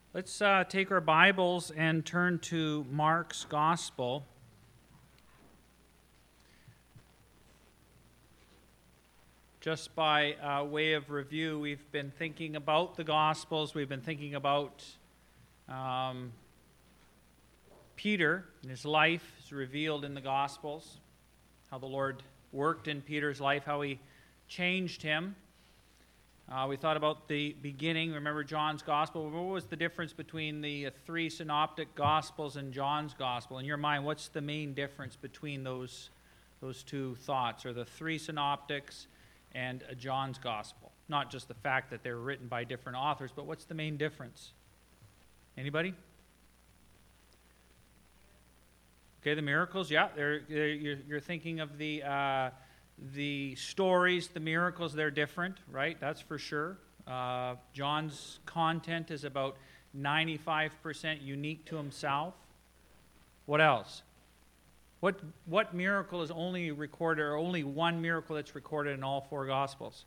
Let's take our Bibles and turn to Mark's Gospel. Just by way of review, we've been thinking about the Gospels. We've been thinking about Peter and his life is revealed in the Gospels, how the Lord worked in Peter's life, how he changed him. We thought about the beginning. Remember John's Gospel? What was the difference between the three synoptic Gospels and John's Gospel? In your mind, what's the main difference between those two thoughts, or the three synoptics and John's Gospel? Not just the fact that they're written by different authors, but what's the main difference? Anybody? Okay, the miracles, yeah. You're thinking of the stories, the miracles, they're different, right? That's for sure. John's content is about 95% unique to himself. What else? What miracle is only recorded, or only one miracle that's recorded in all four Gospels?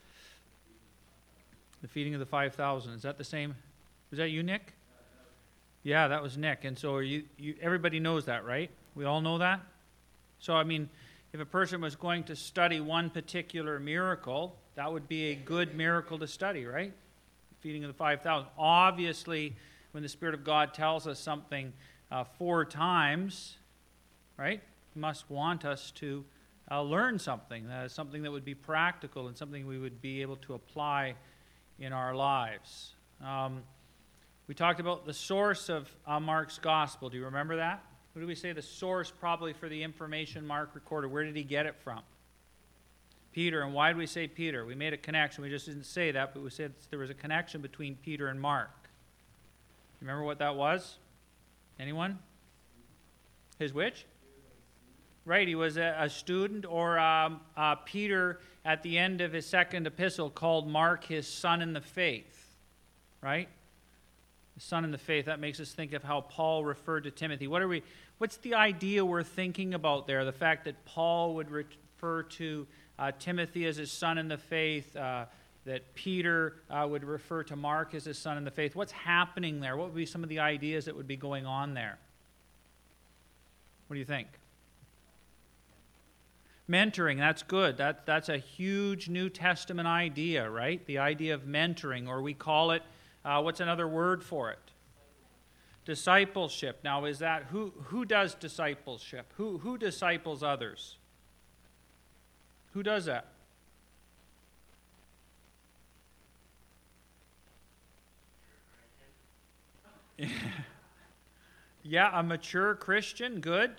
The feeding of the 5,000. Is that the same? Was that you, Nick? Yeah, that was Nick. And so everybody knows that, right? We all know that? So, I mean, if a person was going to study one particular miracle, that would be a good miracle to study, right? Feeding of the 5,000. Obviously, when the Spirit of God tells us something 4 times, right, He must want us to learn something, something that would be practical and something we would be able to apply in our lives. We talked about the source of Mark's Gospel. Do you remember that? What did we say the source probably for the information Mark recorded? Where did he get it from? Peter. And why did we say Peter? We made a connection. We just didn't say that, but we said there was a connection between Peter and Mark. Remember what that was? Anyone? His which? Right, he was a student, or Peter at the end of his second epistle called Mark his son in the faith. Right? Son in the faith. That makes us think of how Paul referred to Timothy. What's the idea we're thinking about there? The fact that Paul would refer to Timothy as his son in the faith, that Peter would refer to Mark as his son in the faith. What's happening there? What would be some of the ideas that would be going on there? What do you think? Mentoring, that's good. That's a huge New Testament idea, right? The idea of mentoring, or we call it, what's another word for it? Discipleship. Now, is that who does discipleship? Who disciples others? Who does that? Yeah, a mature Christian. Good.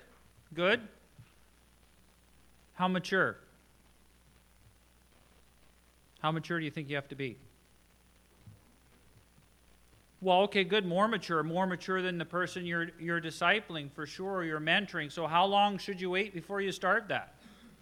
How mature? How mature do you think you have to be? Well, okay, good, more mature than the person you're discipling, for sure, or you're mentoring. So how long should you wait before you start that?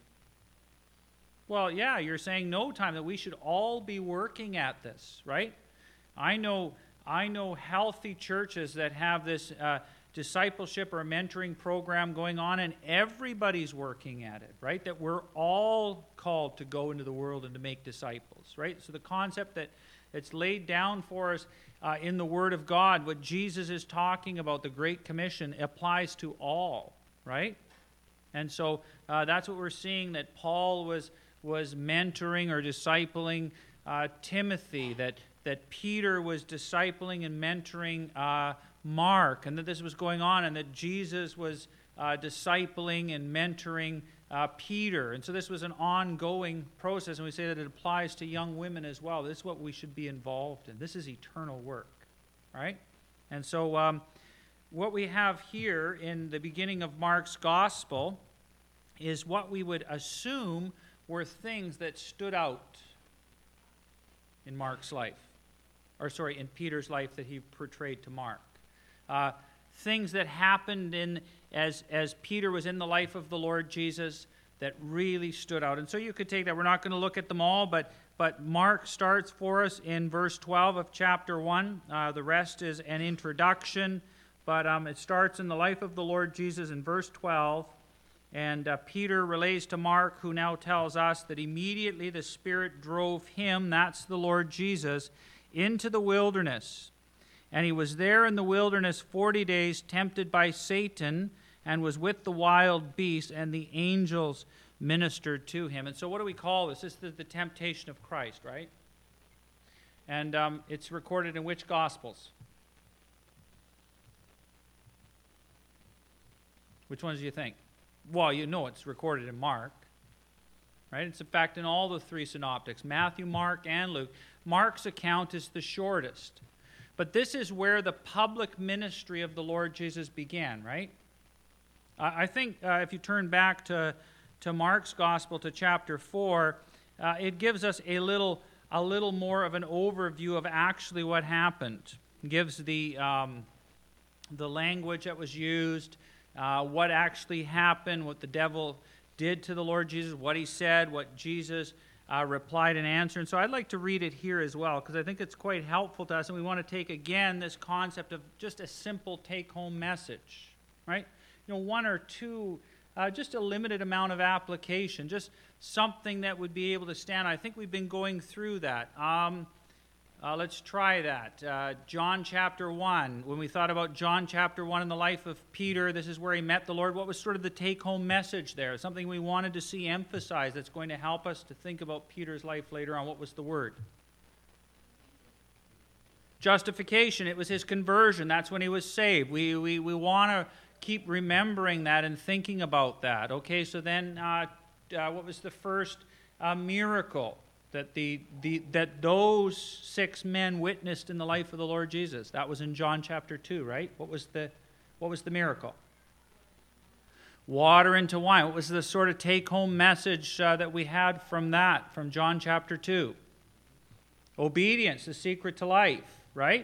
Well, yeah, you're saying no time, that we should all be working at this, right? I know healthy churches that have this discipleship or mentoring program going on, and everybody's working at it, right? That we're all called to go into the world and to make disciples, right? So the concept that it's laid down for us in the Word of God, what Jesus is talking about, the Great Commission, applies to all, right? And so that's what we're seeing, that Paul was mentoring or discipling Timothy, that Peter was discipling and mentoring Mark, and that this was going on, and that Jesus was discipling and mentoring Peter. And so this was an ongoing process, and we say that it applies to young women as well. This is what we should be involved in. This is eternal work, right? And so what we have here in the beginning of Mark's Gospel is what we would assume were things that stood out in Mark's life, in Peter's life that he portrayed to Mark. Things that happened as Peter was in the life of the Lord Jesus that really stood out. And so you could take that. We're not going to look at them all, but Mark starts for us in verse 12 of chapter 1. The rest is an introduction, but it starts in the life of the Lord Jesus in verse 12. And Peter relays to Mark, who now tells us that immediately the Spirit drove him, that's the Lord Jesus, into the wilderness. And he was there in the wilderness 40 days, tempted by Satan, and was with the wild beasts, and the angels ministered to him. And so what do we call this? This is the temptation of Christ, right? And it's recorded in which Gospels? Which ones do you think? Well, you know it's recorded in Mark, right? It's in fact in all the three synoptics, Matthew, Mark, and Luke. Mark's account is the shortest. But this is where the public ministry of the Lord Jesus began, right? I think if you turn back to Mark's Gospel, to chapter 4, it gives us a little more of an overview of actually what happened. It gives the language that was used, what actually happened, what the devil did to the Lord Jesus, what he said, what Jesus replied and answered. And so I'd like to read it here as well, because I think it's quite helpful to us, and we want to take again this concept of just a simple take-home message, right? You know, one or two, just a limited amount of application, just something that would be able to stand. I think we've been going through that. Let's try that. John chapter 1. When we thought about John chapter 1 in the life of Peter, this is where he met the Lord. What was sort of the take-home message there? Something we wanted to see emphasized that's going to help us to think about Peter's life later on. What was the word? Justification. It was his conversion. That's when he was saved. We want to keep remembering that and thinking about that. Okay, so then what was the first miracle that that those 6 men witnessed in the life of the Lord Jesus? That was in John chapter 2, right? What was the miracle? Water into wine. What was the sort of take-home message that we had from that, from John chapter 2? Obedience, the secret to life, right?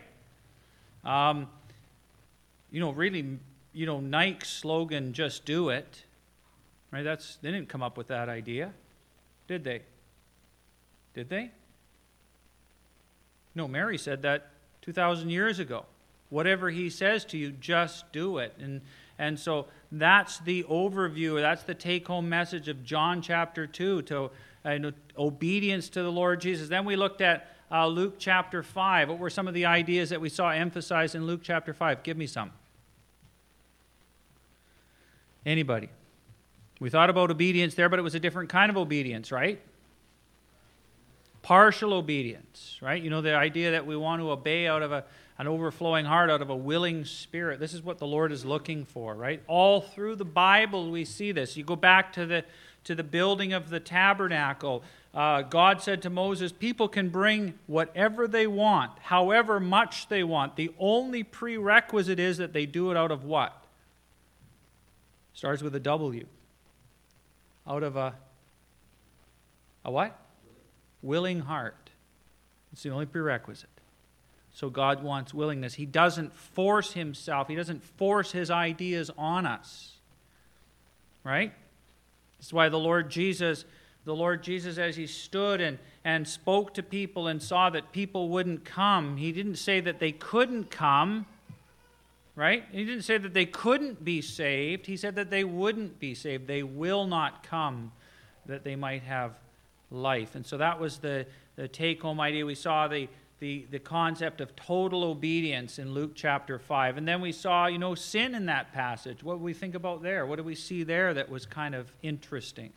Really, Nike's slogan, "Just do it," right? They didn't come up with that idea, did they? Did they? No, Mary said that 2,000 years ago. Whatever he says to you, just do it. And so that's the overview, that's the take-home message of John chapter 2, to obedience to the Lord Jesus. Then we looked at Luke chapter 5. What were some of the ideas that we saw emphasized in Luke chapter 5? Give me some. Anybody? We thought about obedience there, but it was a different kind of obedience, right? Partial obedience, right? You know, the idea that we want to obey out of an overflowing heart, out of a willing spirit. This is what the Lord is looking for, right? All through the Bible we see this. You go back to the building of the tabernacle. God said to Moses, people can bring whatever they want, however much they want. The only prerequisite is that they do it out of what? Starts with a W. Out of a what? Willing heart. It's the only prerequisite. So God wants willingness. He doesn't force himself. He doesn't force his ideas on us. Right? That's why the Lord Jesus, as he stood and spoke to people and saw that people wouldn't come, he didn't say that they couldn't come. Right? He didn't say that they couldn't be saved. He said that they wouldn't be saved. They will not come, that they might have life. And so that was the take-home idea. We saw the concept of total obedience in Luke chapter 5. And then we saw, sin in that passage. What do we think about there? What do we see there that was kind of interesting?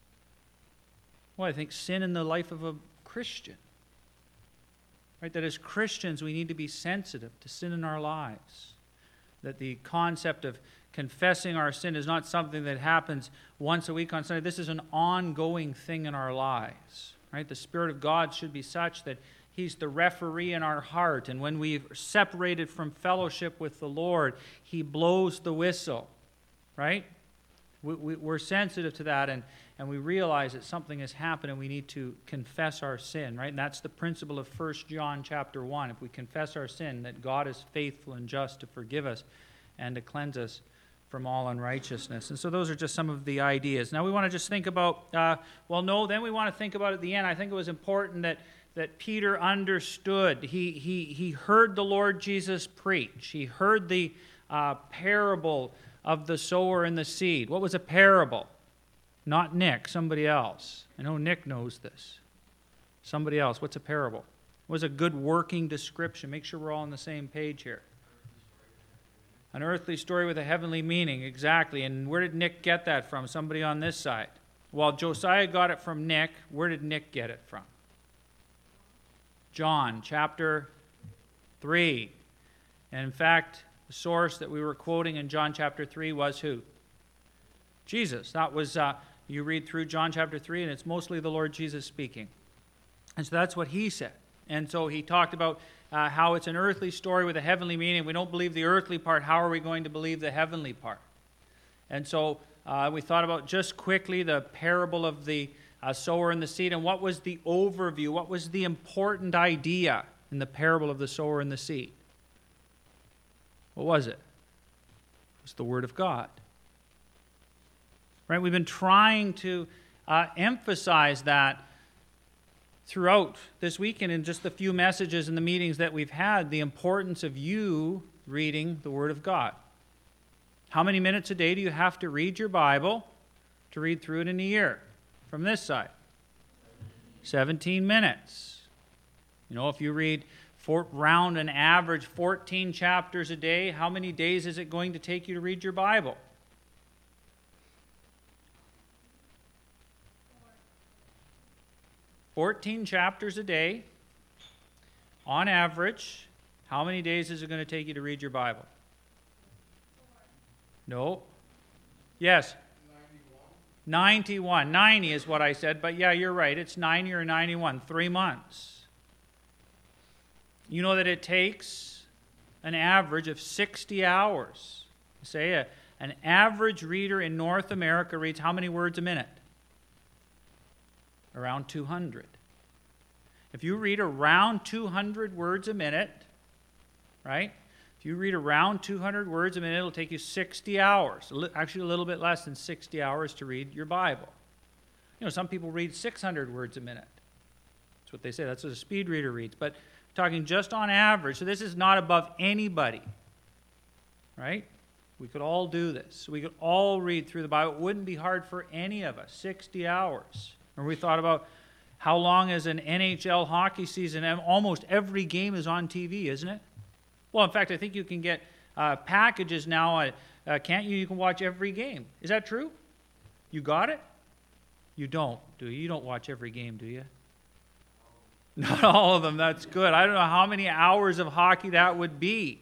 Well, I think sin in the life of a Christian. Right? That as Christians, we need to be sensitive to sin in our lives. That the concept of confessing our sin is not something that happens once a week on Sunday. This is an ongoing thing in our lives. Right? The Spirit of God should be such that He's the referee in our heart. And when we've separated from fellowship with the Lord, He blows the whistle. Right? We're sensitive to that, and we realize that something has happened and we need to confess our sin. Right? And that's the principle of 1 John chapter 1. If we confess our sin, that God is faithful and just to forgive us and to cleanse us from all unrighteousness. And so those are just some of the ideas. Now we want to just think about, then we want to think about at the end. I think it was important that Peter understood. He heard the Lord Jesus preach. He heard the parable of the sower and the seed. What was a parable? Not Nick, somebody else. I know Nick knows this. Somebody else. What's a parable? What was a good working description? Make sure we're all on the same page here. An earthly story with a heavenly meaning, exactly. And where did Nick get that from? Somebody on this side. Well, Josiah got it from Nick. Where did Nick get it from? John, chapter 3. And in fact, the source that we were quoting in John chapter 3 was who? Jesus. That was, you read through John chapter 3, and it's mostly the Lord Jesus speaking. And so that's what he said. And so he talked about how it's an earthly story with a heavenly meaning. We don't believe the earthly part. How are we going to believe the heavenly part? And so we thought about just quickly the parable of the sower and the seed. And what was the overview? What was the important idea in the parable of the sower and the seed? What was it? It was the Word of God. Right? We've been trying to emphasize that throughout this weekend in just the few messages and the meetings that we've had, the importance of you reading the Word of God. How many minutes a day do you have to read your Bible to read through it in a year? From this side. 17 minutes. You know, if you read round an average 14 chapters a day, how many days is it going to take you to read your Bible? 14 chapters a day, on average. How many days is it going to take you to read your Bible? No. Yes? 91. 90 is what I said, but yeah, you're right. It's 90 or 91. 3 months. You know that it takes an average of 60 hours. Say an average reader in North America reads how many words a minute? Around 200. If you read around 200 words a minute, right? If you read around 200 words a minute, it'll take you 60 hours. Actually, a little bit less than 60 hours to read your Bible. You know, some people read 600 words a minute. That's what they say. That's what a speed reader reads. But talking just on average, so this is not above anybody, right? We could all do this. We could all read through the Bible. It wouldn't be hard for any of us. 60 hours. Or we thought about how long is an NHL hockey season, and almost every game is on TV, isn't it? Well, in fact, I think you can get packages now, can't you? You can watch every game. Is that true? You got it? You don't, do you? You don't watch every game, do you? Not all of them, that's good. I don't know how many hours of hockey that would be.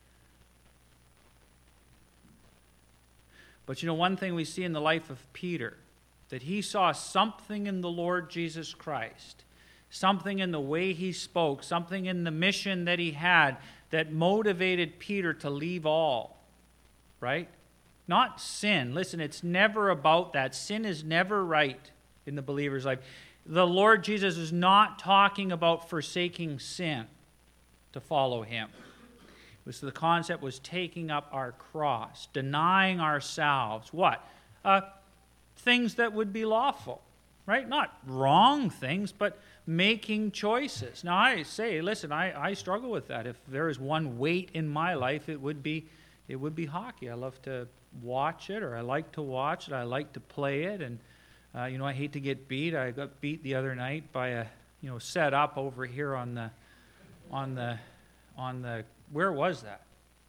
But you know, one thing we see in the life of Peter, that he saw something in the Lord Jesus Christ, something in the way he spoke, something in the mission that he had that motivated Peter to leave all, right? Not sin. Listen, it's never about that. Sin is never right in the believer's life. The Lord Jesus is not talking about forsaking sin to follow him. The concept was taking up our cross, denying ourselves. What? Things that would be lawful, right? Not wrong things, but making choices. Now I say, listen, I struggle with that. If there is one weight in my life, it would be hockey. I love to watch it, or I like to watch it. I like to play it, and you know, I hate to get beat. I got beat the other night by a set up over here on the where was that?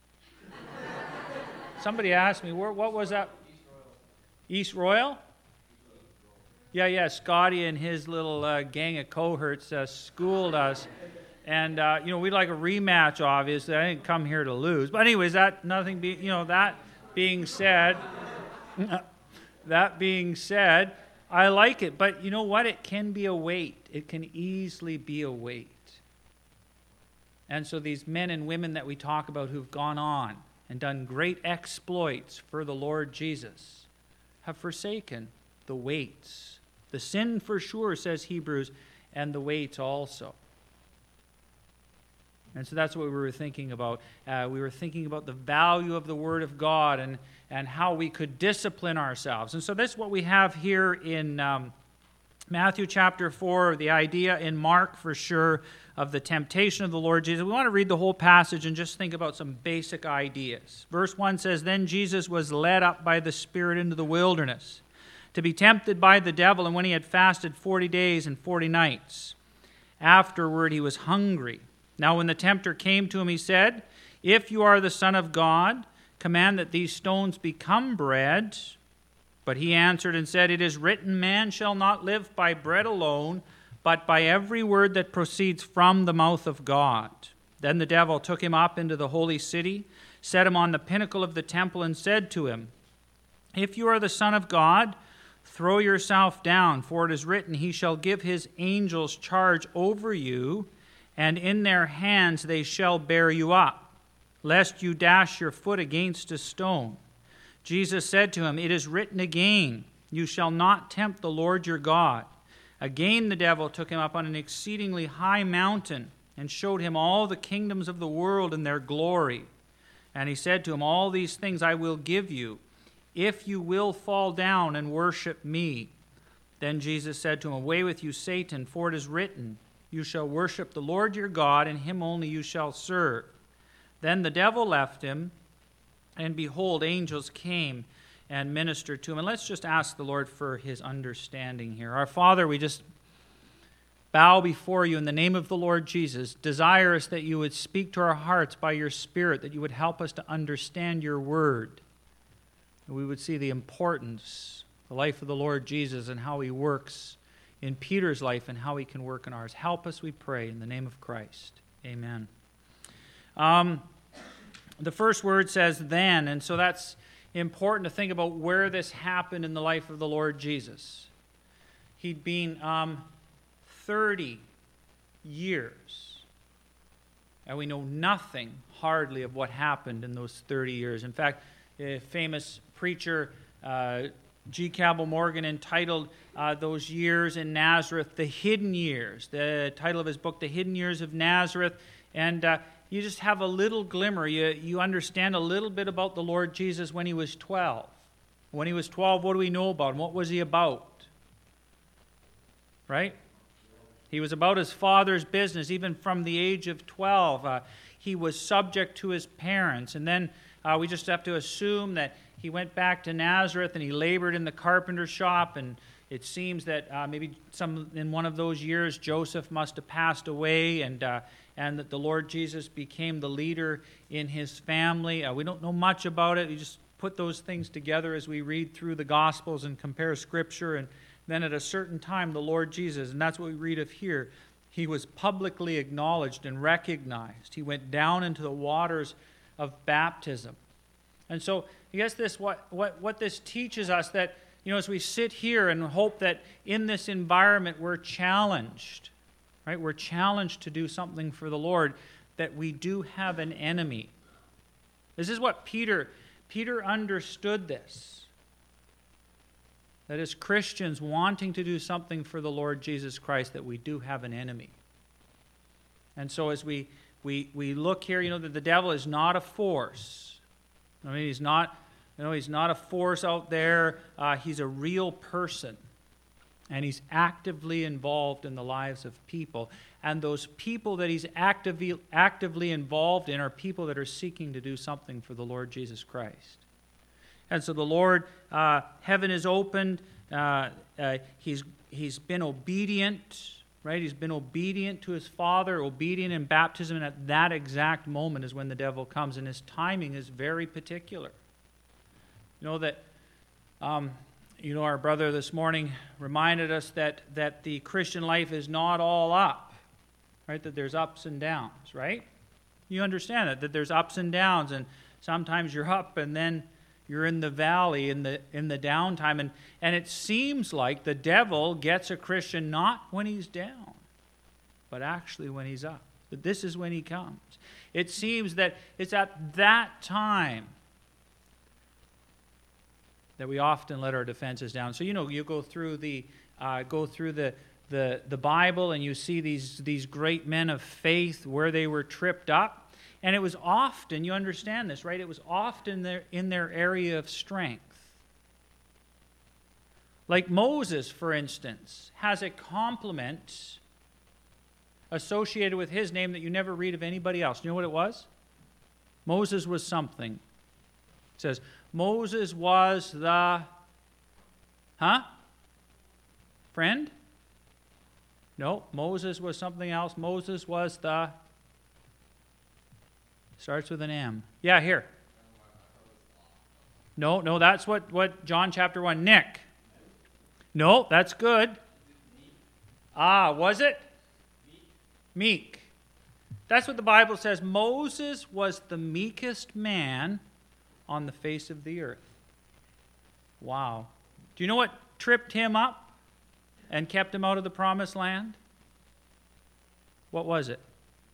Somebody asked me what was that? East Royal? Yeah, Scotty and his little gang of cohorts schooled us. And, we'd like a rematch, obviously. I didn't come here to lose. But anyways, that being said, I like it. But you know what? It can be a weight. It can easily be a weight. And so these men and women that we talk about who've gone on and done great exploits for the Lord Jesus have forsaken the weights. The sin for sure, says Hebrews, and the weights also. And so that's what we were thinking about. We were thinking about the value of the Word of God and how we could discipline ourselves. And so that's what we have here in Matthew chapter 4, the idea in Mark for sure of the temptation of the Lord Jesus. We want to read the whole passage and just think about some basic ideas. Verse 1 says, "Then Jesus was led up by the Spirit into the wilderness to be tempted by the devil, and when he had fasted 40 days and 40 nights, Afterward he was hungry. Now when the tempter came to him, he said, "If you are the Son of God, command that these stones become bread." But he answered and said, "It is written, man shall not live by bread alone, but by every word that proceeds from the mouth of God." Then the devil took him up into the holy city, set him on the pinnacle of the temple, and said to him, "If you are the Son of God, throw yourself down, for it is written, he shall give his angels charge over you, and in their hands they shall bear you up, lest you dash your foot against a stone." Jesus said to him, "It is written again, you shall not tempt the Lord your God." Again the devil took him up on an exceedingly high mountain and showed him all the kingdoms of the world and their glory. And he said to him, "All these things I will give you, if you will fall down and worship me." Then Jesus said to him, "Away with you, Satan, for it is written, you shall worship the Lord your God, and him only you shall serve." Then the devil left him, and behold, angels came and ministered to him. And let's just ask the Lord for his understanding here. Our Father, we just bow before you in the name of the Lord Jesus, desirous that you would speak to our hearts by your Spirit, that you would help us to understand your word. That we would see the importance, the life of the Lord Jesus, and how he works in Peter's life and how he can work in ours. Help us, we pray, in the name of Christ. Amen. The first word says then, and so that's important to think about where this happened in the life of the Lord Jesus. He'd been 30 years, and we know nothing hardly of what happened in those 30 years. In fact, a famous preacher, G. Cabell Morgan, entitled those years in Nazareth, "The Hidden Years." The title of his book, "The Hidden Years of Nazareth." And you just have a little glimmer. You understand a little bit about the Lord Jesus when he was 12. When he was 12, what do we know about him? What was he about? Right? He was about his Father's business, even from the age of 12. He was subject to his parents. And then we just have to assume that he went back to Nazareth and he labored in the carpenter shop. And it seems that maybe in one of those years, Joseph must have passed away, and that the Lord Jesus became the leader in his family. We don't know much about it. We just put those things together as we read through the Gospels and compare Scripture. And then at a certain time, the Lord Jesus, and that's what we read of here, he was publicly acknowledged and recognized. He went down into the waters of baptism. And so I guess what this teaches us, that as we sit here and hope that in this environment we're challenged, right? We're challenged to do something for the Lord, that we do have an enemy. This is what Peter understood this. That as Christians wanting to do something for the Lord Jesus Christ, that we do have an enemy. And so as we look here, that the devil is not a force. I mean, he's not a force out there. He's a real person. And he's actively involved in the lives of people. And those people that he's actively involved in are people that are seeking to do something for the Lord Jesus Christ. And so the Lord, heaven is opened. He's been obedient, right? He's been obedient to his Father, obedient in baptism. And at that exact moment is when the devil comes. And his timing is very particular. Our brother this morning reminded us that the Christian life is not all up, right? That there's ups and downs, right? You understand that there's ups and downs, and sometimes you're up and then you're in the valley, in the downtime, and it seems like the devil gets a Christian not when he's down, but actually when he's up. That this is when he comes. It seems that it's at that time that we often let our defenses down. So you go through the Bible, and you see these great men of faith where they were tripped up, and it was often, you understand this, right? It was often in their area of strength. Like Moses, for instance, has a compliment associated with his name that you never read of anybody else. Do you know what it was? Moses was something. It says, Moses was the, friend? No, Moses was something else. Moses was starts with an M. Yeah, here. No, that's what John chapter 1. Nick. No, that's good. Was it? Meek. That's what the Bible says. Moses was the meekest man on the face of the earth. Wow. Do you know what tripped him up and kept him out of the promised land? What was it?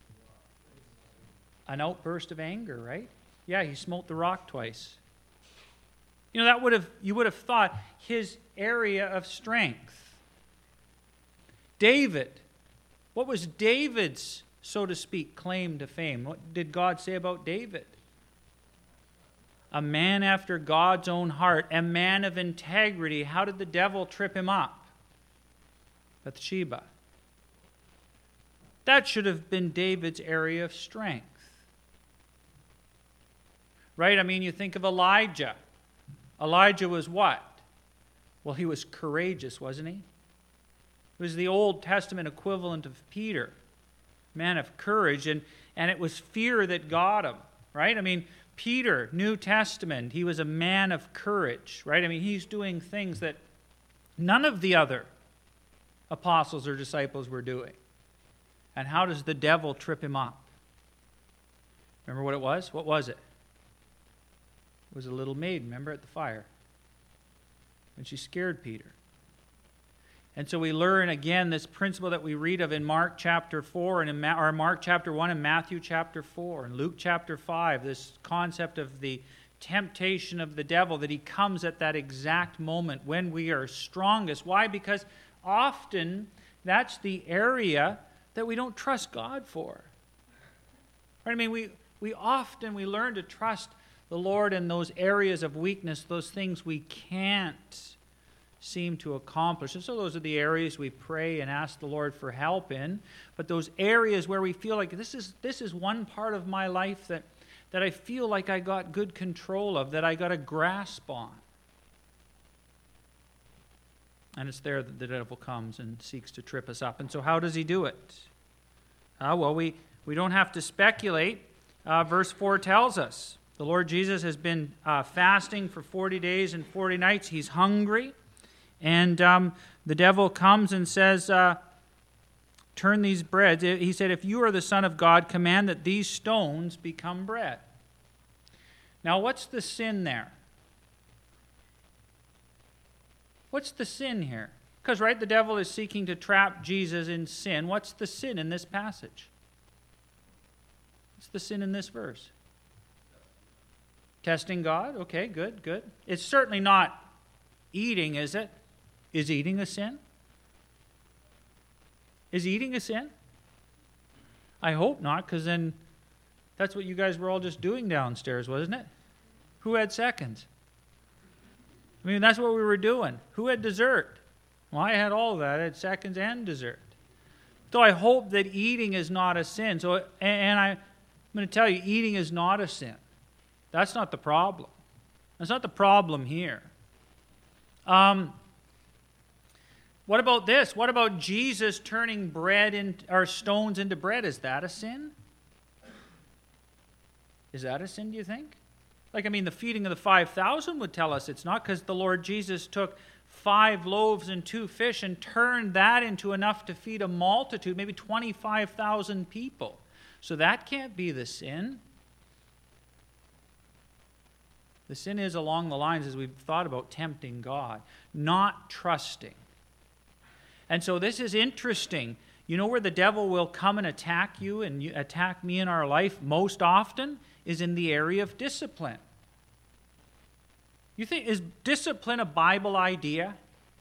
An outburst of anger, right? Yeah, he smote the rock twice. You know, you would have thought his area of strength. David. What was David's, so to speak, claim to fame? What did God say about David? A man after God's own heart, a man of integrity. How did the devil trip him up? Bathsheba. That should have been David's area of strength. Right? I mean, you think of Elijah. Elijah was what? Well, he was courageous, wasn't he? It was the Old Testament equivalent of Peter, man of courage, and it was fear that got him, right? I mean, Peter, New Testament, he was a man of courage, right? I mean, he's doing things that none of the other apostles or disciples were doing. And how does the devil trip him up? Remember what it was? What was it? It was a little maiden, remember, at the fire. And she scared Peter. And so we learn again this principle that we read of in Mark chapter 4 and Mark chapter 1 and Matthew chapter 4 and Luke chapter 5, this concept of the temptation of the devil, that he comes at that exact moment when we are strongest. Why? Because often that's the area that we don't trust God for. Right? I mean, we often learn to trust the Lord in those areas of weakness, those things we can't seem to accomplish. And so those are the areas we pray and ask the Lord for help in. But those areas where we feel like this is one part of my life that I feel like I got good control of, that I got a grasp on. And it's there that the devil comes and seeks to trip us up. And so how does he do it? Well, we don't have to speculate. Verse 4 tells us. The Lord Jesus has been fasting for 40 days and 40 nights. He's hungry. And the devil comes and says, turn these breads. He said, if you are the Son of God, command that these stones become bread. Now, what's the sin there? What's the sin here? Because, right, the devil is seeking to trap Jesus in sin. What's the sin in this passage? What's the sin in this verse? Testing God? Okay, good. It's certainly not eating, is it? Is eating a sin? Is eating a sin? I hope not, because then that's what you guys were all just doing downstairs, wasn't it? Who had seconds? I mean, that's what we were doing. Who had dessert? Well, I had all of that. I had seconds and dessert. So I hope that eating is not a sin. And I'm going to tell you, eating is not a sin. That's not the problem. That's not the problem here. What about this? What about Jesus turning stones into bread? Is that a sin? Is that a sin, do you think? The feeding of the 5,000 would tell us it's not, because the Lord Jesus took 5 loaves and 2 fish and turned that into enough to feed a multitude, maybe 25,000 people. So that can't be the sin. The sin is along the lines, as we've thought about, tempting God, not trusting. And so this is interesting. You know where the devil will come and attack you and attack me in our life most often? Is in the area of discipline. You think, is discipline a Bible idea?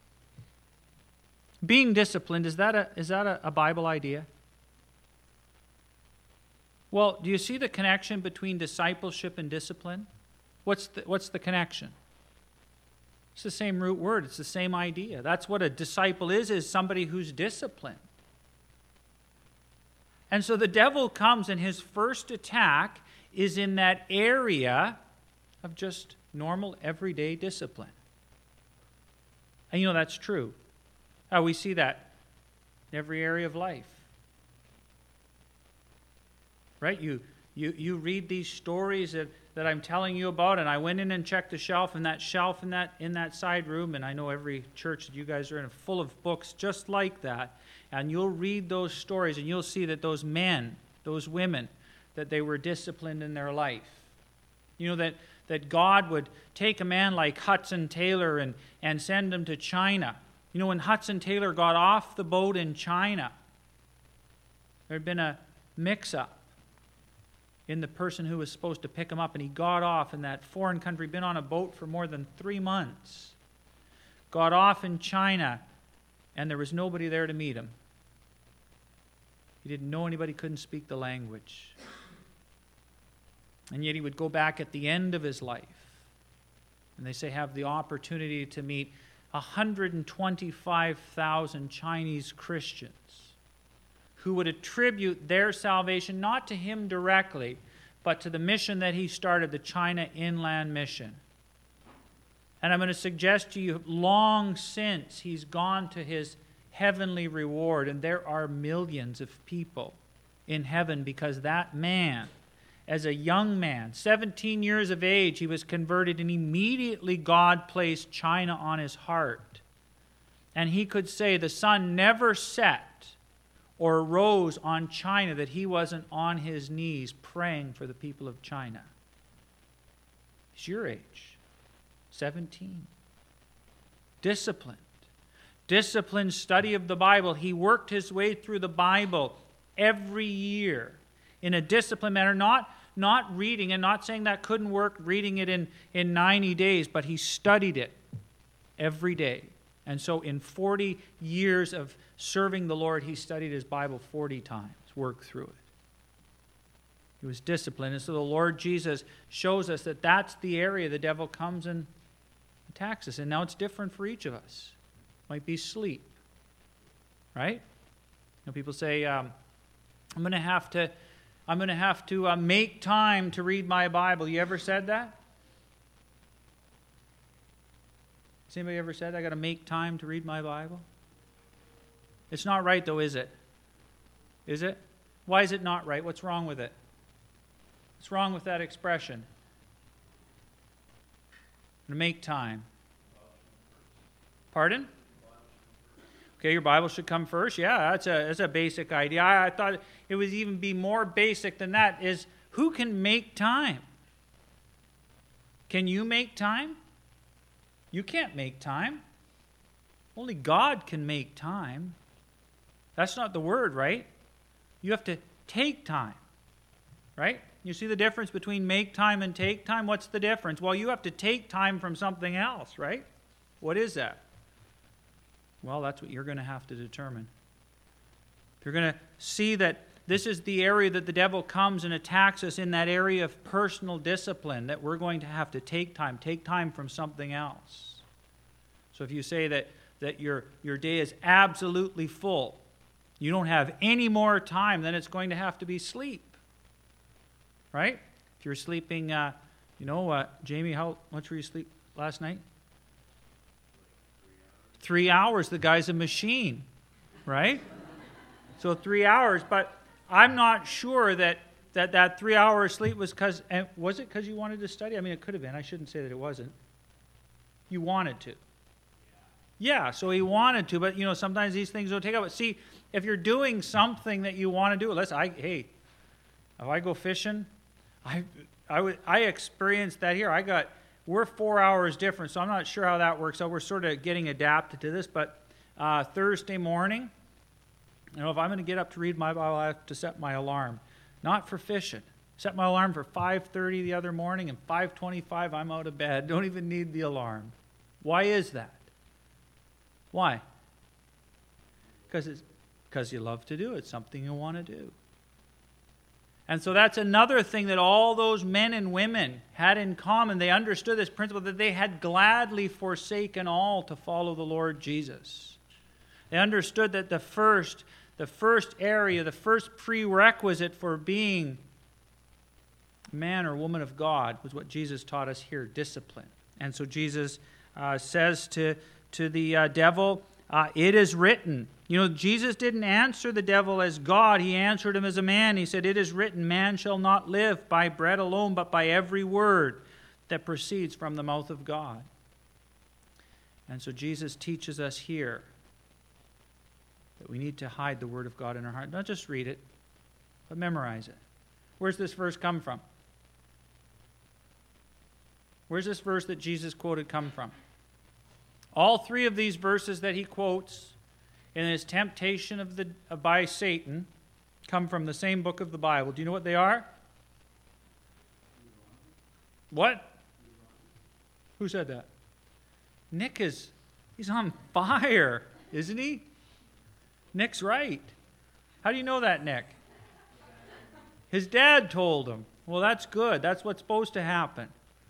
Being disciplined, is that a Bible idea? Well, do you see the connection between discipleship and discipline? What's the connection? It's the same root word. It's the same idea. That's what a disciple is somebody who's disciplined. And so the devil comes, and his first attack is in that area of just normal, everyday discipline. And you know that's true. We see that in every area of life. Right? You read these stories that I'm telling you about, and I went in and checked the shelf, and that shelf in that side room, and I know every church that you guys are in, full of books just like that. And you'll read those stories, and you'll see that those men, those women, that they were disciplined in their life. You know, that God would take a man like Hudson Taylor and send him to China. You know, when Hudson Taylor got off the boat in China, there had been a mix-up in the person who was supposed to pick him up, and he got off in that foreign country, been on a boat for more than 3 months. Got off in China, and there was nobody there to meet him. He didn't know anybody, couldn't speak the language. And yet he would go back at the end of his life, and they say have the opportunity to meet 125,000 Chinese Christians who would attribute their salvation not to him directly, but to the mission that he started, the China Inland Mission. And I'm going to suggest to you, long since he's gone to his heavenly reward, and there are millions of people in heaven because that man, as a young man, 17 years of age, he was converted, and immediately God placed China on his heart. And he could say the sun never set or rose on China that he wasn't on his knees praying for the people of China. He's your age, 17. Disciplined study of the Bible. He worked his way through the Bible every year in a disciplined manner, not reading, and not saying that couldn't work, reading it in 90 days, but he studied it every day. And so in 40 years of serving the Lord, he studied his Bible 40 times, worked through it. He was disciplined. And so the Lord Jesus shows us that that's the area the devil comes and attacks us. And now it's different for each of us. Might be sleep, right? You know, people say, I'm going to have to make time to read my Bible. You ever said that? Has anybody ever said, I got to make time to read my Bible? It's not right, though, is it? Is it? Why is it not right? What's wrong with it? What's wrong with that expression? To make time. Pardon? Okay, your Bible should come first. Yeah, that's a basic idea. I thought it would even be more basic than that, is who can make time? Can you make time? You can't make time. Only God can make time. That's not the word, right? You have to take time, right? You see the difference between make time and take time? What's the difference? Well, you have to take time from something else, right? What is that? Well, that's what you're going to have to determine. You're going to see that this is the area that the devil comes and attacks us in, that area of personal discipline, that we're going to have to take time from something else. So if you say that your day is absolutely full, you don't have any more time, then it's going to have to be sleep. Right? If you're sleeping, Jamie, how much were you asleep last night? 3 hours. The guy's a machine, right? So 3 hours, but I'm not sure that 3 hours sleep was because you wanted to study? I mean, it could have been. I shouldn't say that it wasn't. You wanted to. Yeah, so he wanted to, but sometimes these things don't take up. But see, if you're doing something that you want to do, if I go fishing, I experienced that here. We're 4 hours different, so I'm not sure how that works out. We're sort of getting adapted to this, but Thursday morning, if I'm going to get up to read my Bible, I have to set my alarm. Not for fishing. Set my alarm for 5:30 the other morning, and 5:25 I'm out of bed. Don't even need the alarm. Why is that? Why? Because you love to do it. It's something you want to do. And so that's another thing that all those men and women had in common. They understood this principle, that they had gladly forsaken all to follow the Lord Jesus. They understood that the first area, the first prerequisite for being man or woman of God was what Jesus taught us here, discipline. And so Jesus says to the devil, It is written. You know, Jesus didn't answer the devil as God. He answered him as a man. He said, it is written, man shall not live by bread alone, but by every word that proceeds from the mouth of God. And so Jesus teaches us here that we need to hide the Word of God in our heart. Not just read it, but memorize it. Where's this verse come from? Where's this verse that Jesus quoted come from? All three of these verses that he quotes in his temptation by Satan come from the same book of the Bible. Do you know what they are? What? Who said that? Nick he's on fire, isn't he? Nick's right. How do you know that, Nick? His dad told him. Well, that's good. That's what's supposed to happen.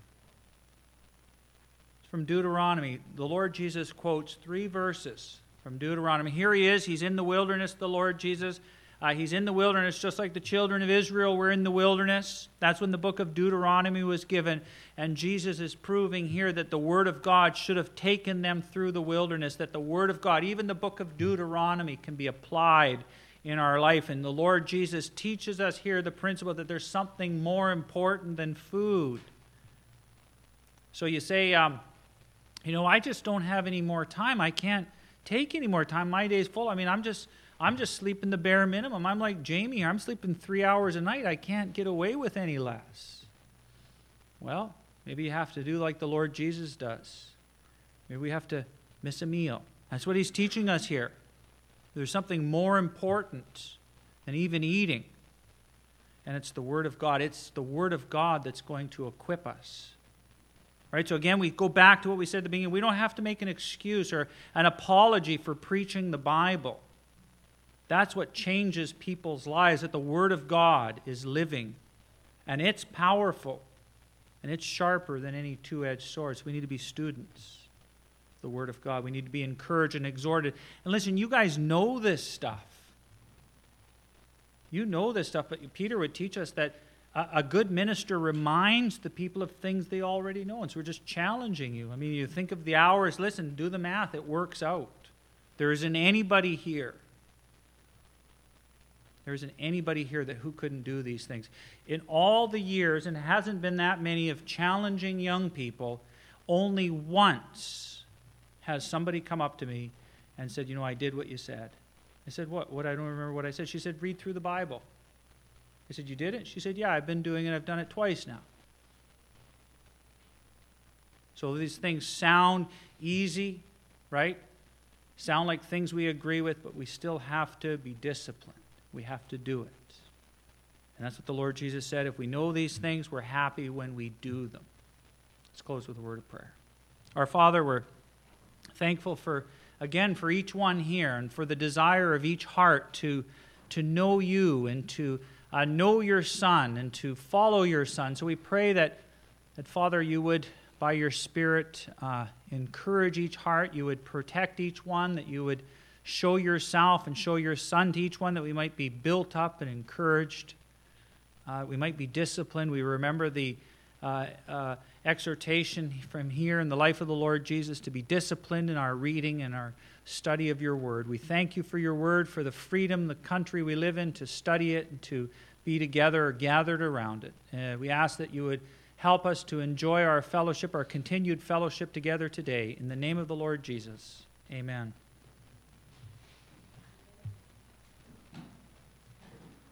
It's from Deuteronomy. The Lord Jesus quotes 3 verses from Deuteronomy. Here he is. He's in the wilderness, the Lord Jesus. He's in the wilderness just like the children of Israel were in the wilderness. That's when the book of Deuteronomy was given. And Jesus is proving here that the Word of God should have taken them through the wilderness, that the Word of God, even the book of Deuteronomy, can be applied in our life. And the Lord Jesus teaches us here the principle that there's something more important than food. So you say, I just don't have any more time. I can't take any more time. My day's full. I mean, I'm just sleeping the bare minimum. I'm like Jamie here. I'm sleeping 3 hours a night. I can't get away with any less. Well, maybe you have to do like the Lord Jesus does. Maybe we have to miss a meal. That's what he's teaching us here. There's something more important than even eating. And it's the Word of God. It's the Word of God that's going to equip us. Right? So again, we go back to what we said at the beginning. We don't have to make an excuse or an apology for preaching the Bible. That's what changes people's lives, that the Word of God is living, and it's powerful, and it's sharper than any two-edged sword. So we need to be students of the Word of God. We need to be encouraged and exhorted. And listen, you guys know this stuff. You know this stuff, but Peter would teach us that a good minister reminds the people of things they already know. And so we're just challenging you. I mean, you think of the hours. Listen, do the math. It works out. There isn't anybody here. There isn't anybody here who couldn't do these things. In all the years, and it hasn't been that many, of challenging young people, only once has somebody come up to me and said, I did what you said. I said, what? I don't remember what I said. She said, read through the Bible. I said, you did it? She said, yeah, I've been doing it. I've done it twice now. So these things sound easy, right? Sound like things we agree with, but we still have to be disciplined. We have to do it. And that's what the Lord Jesus said. If we know these things, we're happy when we do them. Let's close with a word of prayer. Our Father, we're thankful for each one here and for the desire of each heart to know you and to know your Son and to follow your Son. So we pray that Father, you would, by your Spirit, encourage each heart. You would protect each one, that you would show yourself and show your Son to each one, that we might be built up and encouraged. We might be disciplined. We remember the exhortation from here in the life of the Lord Jesus to be disciplined in our reading and our study of your word. We thank you for your word, for the freedom, the country we live in, to study it and to be together or gathered around it. We ask that you would help us to enjoy our fellowship, our continued fellowship together today. In the name of the Lord Jesus, amen.